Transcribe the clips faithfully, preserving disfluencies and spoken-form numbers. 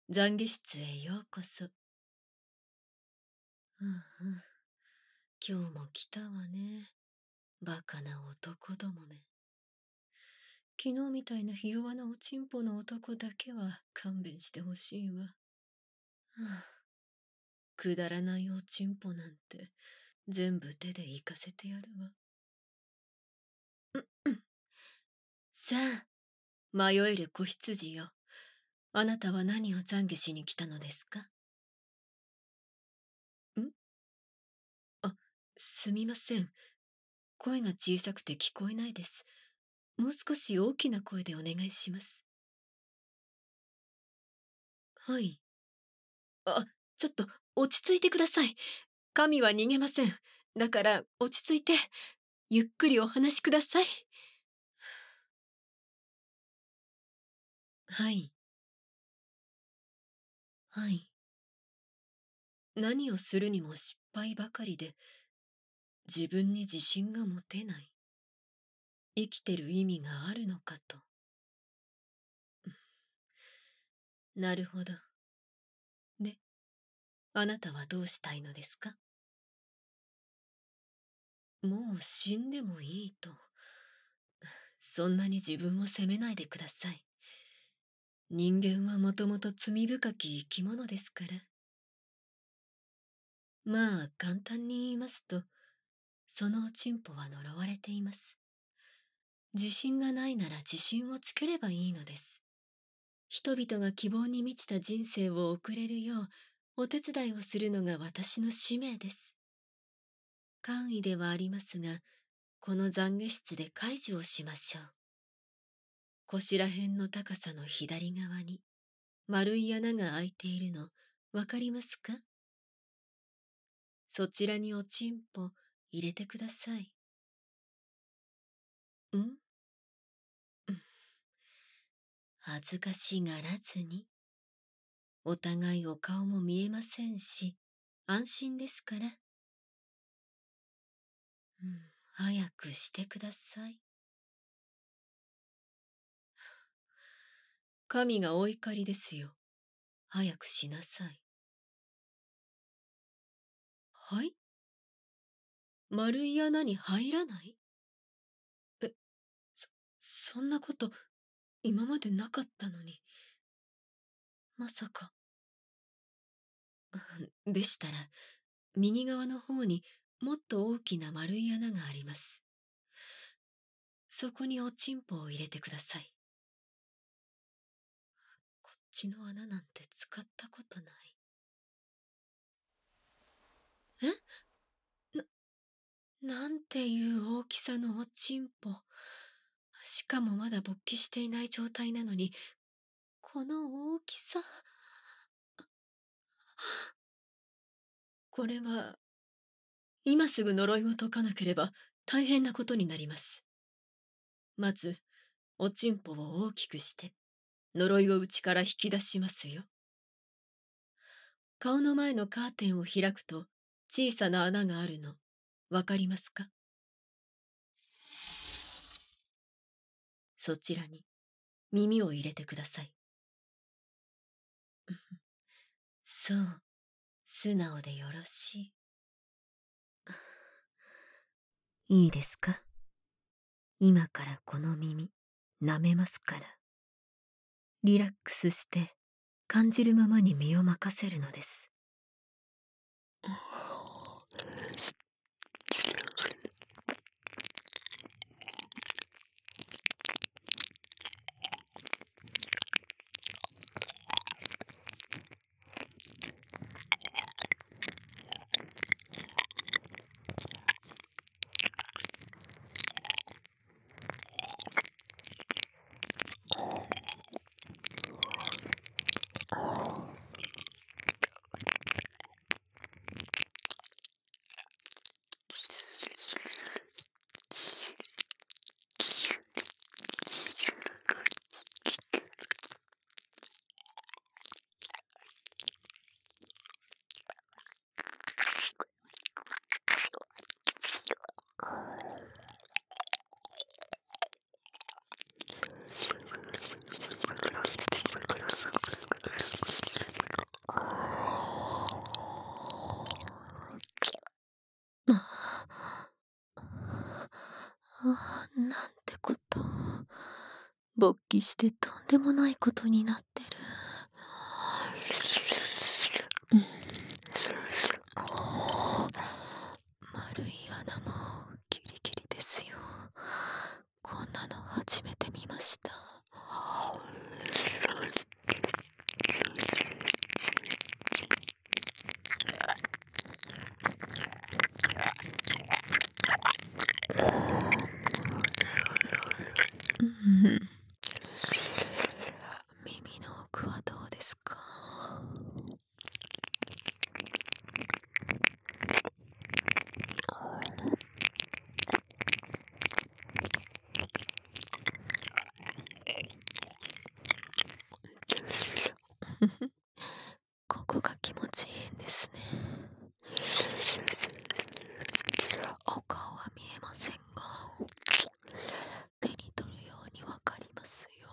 懺悔室へようこそ。うんうん。今日も来たわね。バカな男どもめ。昨日みたいなひ弱なおちんぽの男だけは勘弁してほしいわ。はあ、くだらないおちんぽなんて全部手で行かせてやるわ。うんうん。さあ、迷える子羊よ。あなたは何を懺悔しに来たのですか？んあ、すみません。声が小さくて聞こえないです。もう少し大きな声でお願いします。はい。あ、ちょっと落ち着いてください。神は逃げません。だから落ち着いて、ゆっくりお話しください。はい。はい。何をするにも失敗ばかりで、自分に自信が持てない。生きてる意味があるのかと。なるほど。で、あなたはどうしたいのですか？もう死んでもいいと。そんなに自分を責めないでください。人間はもともと罪深き生き物ですから。まあ、簡単に言いますと、そのおちんぽは呪われています。自信がないなら自信をつければいいのです。人々が希望に満ちた人生を送れるよう、お手伝いをするのが私の使命です。簡易ではありますが、この懺悔室で解除をしましょう。こしら辺の高さの左側に、丸い穴が開いているの、わかりますか？そちらにおちんぽ入れてください。ん恥ずかしがらずに。お互いお顔も見えませんし、安心ですから。うん、早くしてください。神がお怒りですよ。早くしなさい。はい？丸い穴に入らない？え、そ、そんなこと、今までなかったのに。まさか。でしたら、右側の方にもっと大きな丸い穴があります。そこにおちんぽを入れてください。こっちの穴なんて使ったことない。え？な、なんていう大きさのおちんぽ。しかもまだ勃起していない状態なのに、この大きさ。これは、今すぐ呪いを解かなければ大変なことになります。まず、おちんぽを大きくして、呪いを内から引き出しますよ。顔の前のカーテンを開くと、小さな穴があるの、わかりますか？そちらに、耳を入れてください。そう、素直でよろしい。いいですか？今からこの耳、舐めますから。リラックスして、感じるままに身を任せるのです。 勃起してとんでもないことになってる。うん、丸い穴もギリギリですよ。こんなの初めて見ました。うん、耳の奥はどうですか？ここが気持ちいいんですね。お顔は見えませんが、手に取るようにわかりますよ。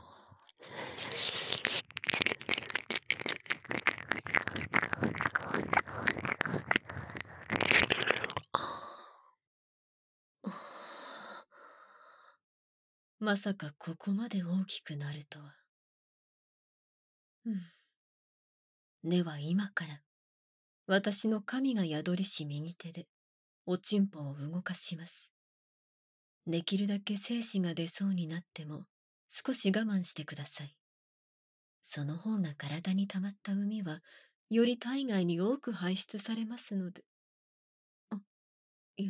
まさかここまで大きくなるとは。うん。では今から私の神が宿りし右手でおちんぽを動かします。できるだけ精子が出そうになっても少し我慢してください。その方が体に溜まった膿はより体外に多く排出されますので。あ、いや、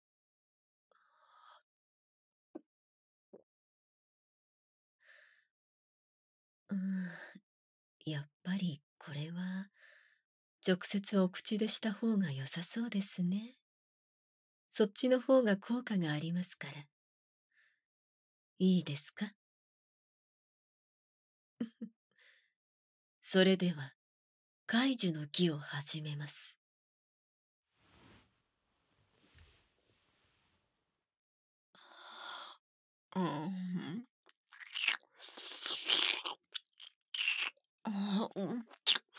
うーん、やっぱりこれは直接お口でした方が良さそうですね。そっちの方が効果がありますから。いいですか？それでは解除の儀を始めます。うん。あうん。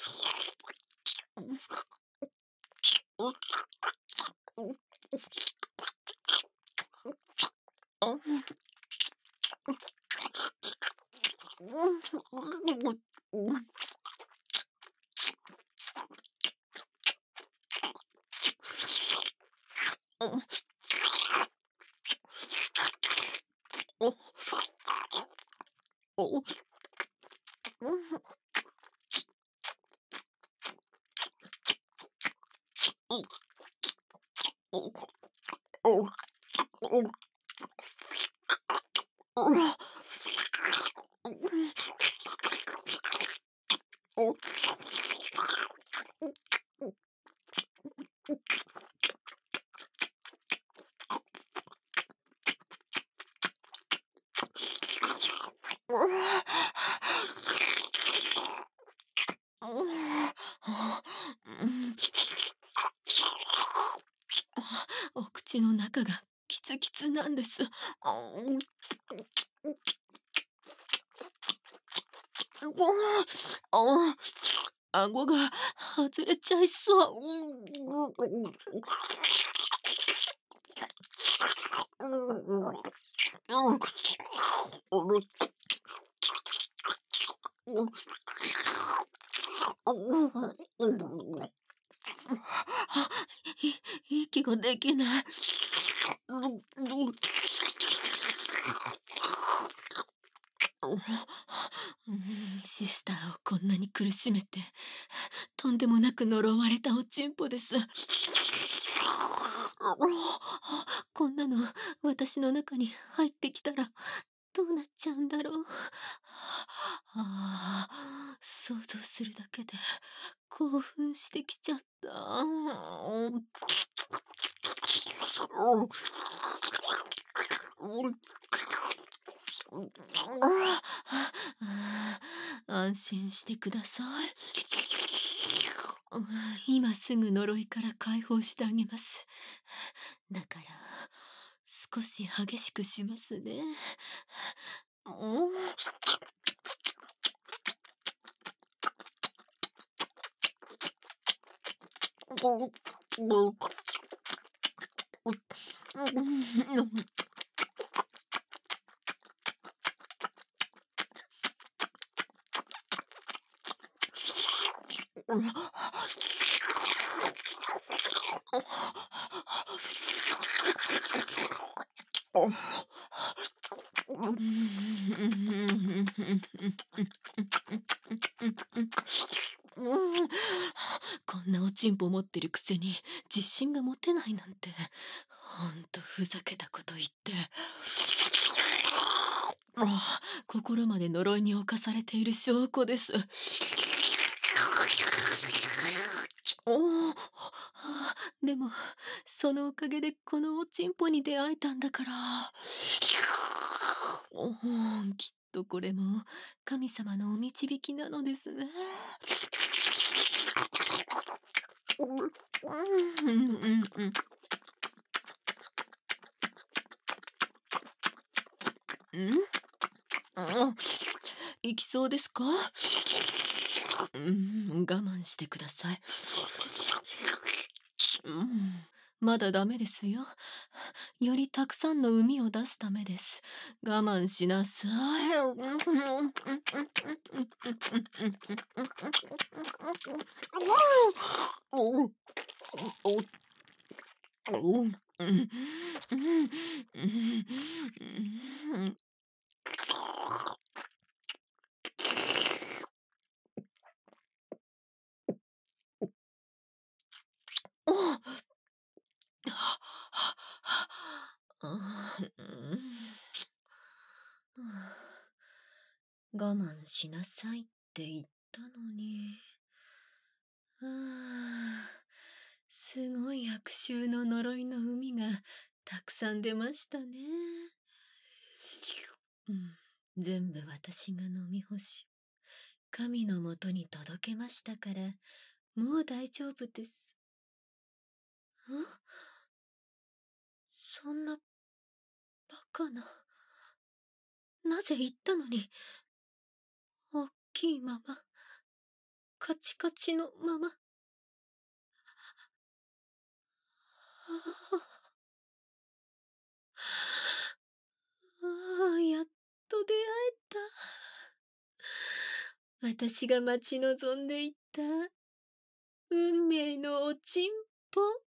お口の中がキツキツなんです。ああ、顎が外れちゃいそう。い息ができない。うん、シスターをこんなに苦しめて、とんでもなく呪われたおちんぽです。こんなの私の中に入ってきたらどうなっちゃうんだろう。ああ、想像するだけで興奮してきちゃった。安心してください。今すぐ呪いから解放してあげます。だから少し激しくしますね。 こんなおちんぽ持ってるくせに自信が持てないなんて、ほんとふざけたこと言って。あ、心まで呪いに侵されている証拠です。おお、でも、そのおかげでこのおちんぽに出会えたんだから。おお、きっとこれも神様のお導きなのですね。うんうんうん。うん？あ、いきそうですか？うん、我慢してください。うん、まだダメですよ。よりたくさんの膿を出すためです。我慢しなさい。おお、おお、おお、うん、うん、うん、うん。おお。あ、うん。我慢しなさいって言ったのに。ああ、すごい悪臭の呪いの海がたくさん出ましたね。うん、全部私が飲み干し、神のもとに届けましたから、もう大丈夫です。あ、そんなバカな。なぜ言ったのに、おっきいまま、カチカチのまま。ああ、あ、やっと出会えた。私が待ち望んでいた運命のおちんぽ。